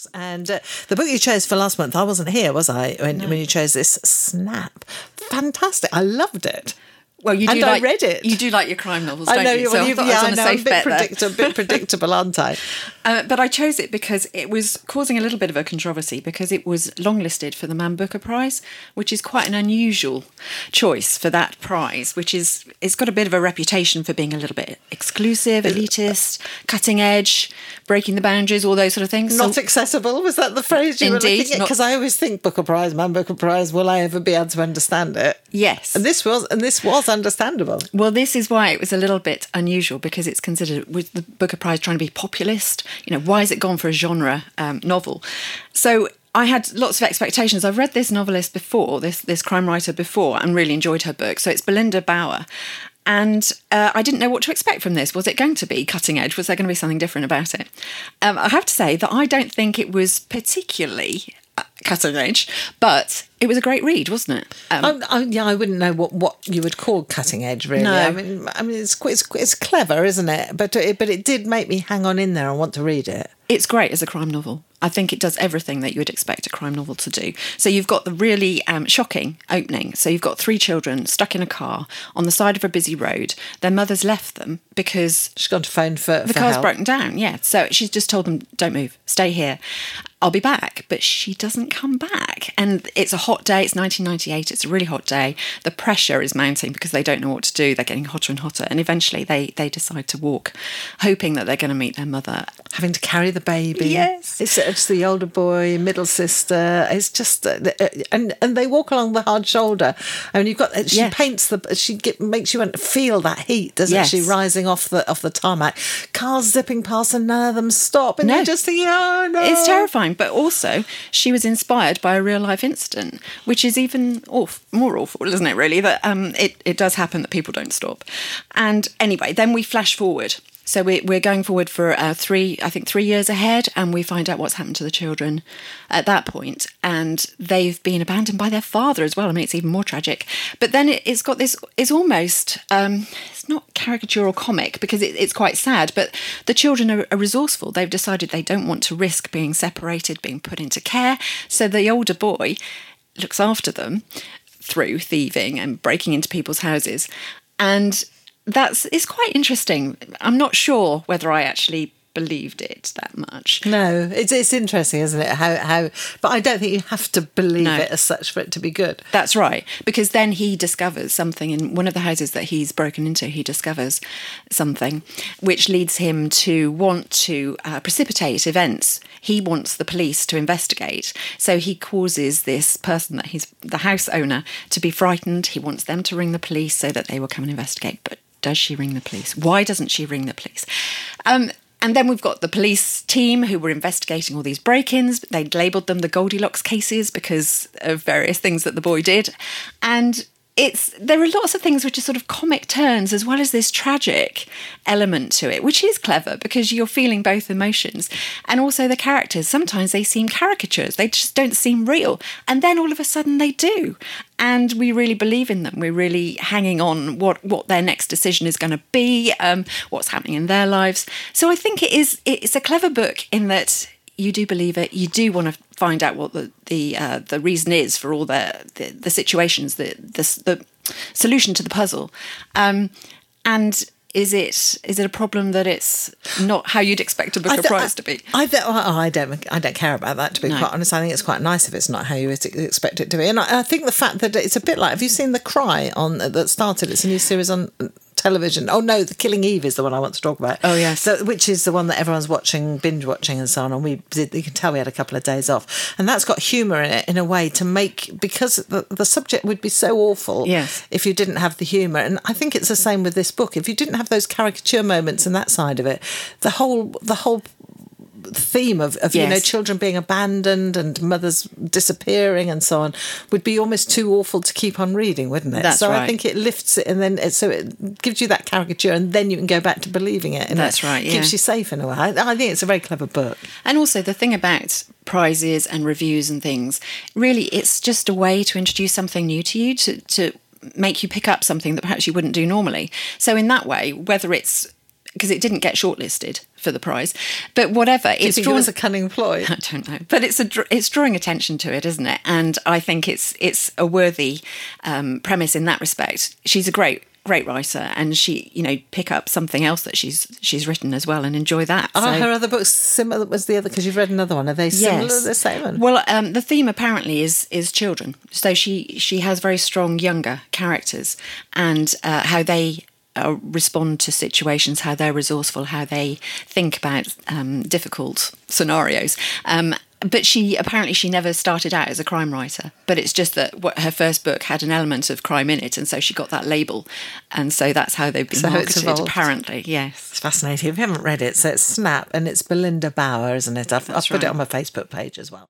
And the book you chose for last month, I wasn't here, was I, when you chose this, Snap. Fantastic. I loved it. Well, you do and I read it. You do like your crime novels, I don't know, you? So well, I thought I was on a safe bet there. A bit predictable, aren't I? But I chose it because it was causing a little bit of a controversy because it was longlisted for the Man Booker Prize, which is quite an unusual choice for that prize, it's got a bit of a reputation for being a little bit exclusive, elitist, cutting edge, breaking the boundaries, all those sort of things. Not accessible, was that the phrase you were looking at? Not... Because I always think Booker Prize, Man Booker Prize, will I ever be able to understand it? Yes. And this was understandable. Well, this is why it was a little bit unusual, because it's considered, with the Booker Prize trying to be populist, why has it gone for a genre novel? So I had lots of expectations. I've read this novelist before, this crime writer before, and really enjoyed her book. So it's Belinda Bauer. And I didn't know what to expect from this. Was it going to be cutting edge? Was there going to be something different about it? I have to say that I don't think it was particularly cutting edge, but it was a great read, wasn't it? I wouldn't know what you would call cutting edge, really. No. I mean, it's clever, isn't it? But it did make me hang on in there and want to read it. It's great as a crime novel. I think it does everything that you would expect a crime novel to do. So you've got the really shocking opening. So you've got 3 children stuck in a car on the side of a busy road. Their mother's left them because she's gone to phone for the car's help. Broken down. Yeah, so she's just told them, "Don't move, stay here. I'll be back." But she doesn't come back. And it's a hot day. It's 1998. It's a really hot day. The pressure is mounting because they don't know what to do. They're getting hotter and hotter. And eventually they decide to walk, hoping that they're going to meet their mother. Having to carry the baby. Yes. It's the older boy, middle sister. It's just... and they walk along the hard shoulder. I mean, you've got... She paints makes you want to feel that heat, doesn't she? Rising off the tarmac. Cars zipping past and none of them stop. And you're just thinking, oh, no. It's terrifying. But also, she was inspired by a real-life incident, which is even more awful, isn't it, really? That it does happen that people don't stop. And anyway, then we flash forward. So we're going forward for 3 years ahead, and we find out what's happened to the children at that point. And they've been abandoned by their father as well. I mean, it's even more tragic. But then it's got this, it's almost, it's not caricature or comic because it's quite sad, but the children are resourceful. They've decided they don't want to risk being separated, being put into care. So the older boy looks after them through thieving and breaking into people's houses. And it's quite interesting. I'm not sure whether I actually believed it that much. No, it's interesting, isn't it? How, but I don't think you have to believe it as such for it to be good. That's right, because then he discovers something in one of the houses that he's broken into. He discovers something which leads him to want to precipitate events. He wants the police to investigate, so he causes this person that he's the house owner to be frightened. He wants them to ring the police so that they will come and investigate. But does she ring the police? Why doesn't she ring the police? And then we've got the police team who were investigating all these break-ins. They'd labelled them the Goldilocks cases because of various things that the boy did. And there are lots of things which are sort of comic turns as well as this tragic element to it, which is clever because you're feeling both emotions. And also the characters, sometimes they seem caricatures. They just don't seem real. And then all of a sudden they do. And we really believe in them. We're really hanging on what their next decision is going to be, what's happening in their lives. So I think it's a clever book in that you do believe it. You do want to find out what the reason is for all the situations, the solution to the puzzle. And is it a problem that it's not how you'd expect a Booker Prize to be? I don't care about that, to be quite honest. I think it's quite nice if it's not how you expect it to be. And I think the fact that it's a bit like, have you seen The Cry that started? It's a new series on television. Oh no, The Killing Eve is the one I want to talk about. Oh yes, which is the one that everyone's watching, binge watching, and so on. And you can tell we had a couple of days off, and that's got humour in it in a way to make, because the subject would be so awful if you didn't have the humour. And I think it's the same with this book. If you didn't have those caricature moments and that side of it, the whole theme of children being abandoned and mothers disappearing and so on would be almost too awful to keep on reading, wouldn't it? That's right. I think it lifts it, and then it gives you that caricature, and then you can go back to believing it. That's right. Yeah, keeps you safe in a way. I think it's a very clever book. And also the thing about prizes and reviews and things, really, it's just a way to introduce something new to you, to make you pick up something that perhaps you wouldn't do normally. So in that way, whether it's because it didn't get shortlisted for the prize. But whatever, Do you think it was a cunning ploy? I don't know, but it's drawing attention to it, isn't it? And I think it's a worthy premise in that respect. She's a great writer, and she, pick up something else that she's written as well and enjoy that. Are her other books similar? Was the other, because you've read another one? Are they similar? Yes. The same one? Well, the theme apparently is children. So she has very strong younger characters, and how they respond to situations, how they're resourceful, how they think about difficult scenarios. But she never started out as a crime writer, but it's just that her first book had an element of crime in it, and so she got that label, and so that's how they've been marketed, apparently. Yes. It's fascinating. If you haven't read it, so it's Snap, and it's Belinda Bauer, isn't it? I've put it on my Facebook page as well.